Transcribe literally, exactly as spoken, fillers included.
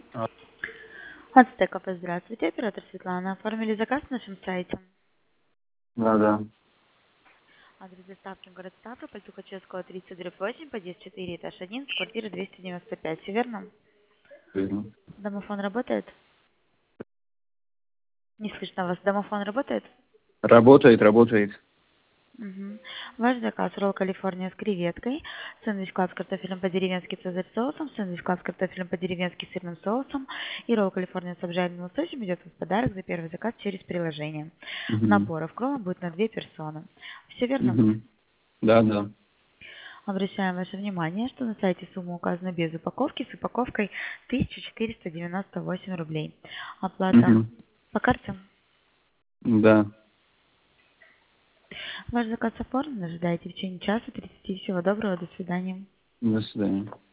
А, Ацтеков, здравствуйте, оператор Светлана. Оформили заказ на нашем сайте. Да, да. Адрес доставки город Ставрополь, Тухачевского, тридцать, дробь восемь, подъезд четыре, этаж один, с квартиры двести девяносто пять. Все верно? Верно. Домофон работает? Не слышно вас. Домофон работает? Работает, работает. Угу. Ваш заказ: ролл Калифорния с креветкой, сэндвич клаб с картофелем по-деревенски цезарь соусом, сэндвич клаб с картофелем по-деревенски с сырным соусом и ролл Калифорния с обжаренным лососем идет в подарок за первый заказ через приложение. Угу. Набор в кроллом будет на две персоны. Все верно? Угу. Да, да. Обращаем ваше внимание, что на сайте сумма указана без упаковки, с упаковкой тысяча четыреста девяносто восемь рублей. Оплата Угу. по карте. Да. Ваш заказ оформлен, ожидайте в течение часа тридцати. Всего доброго, до свидания. До свидания.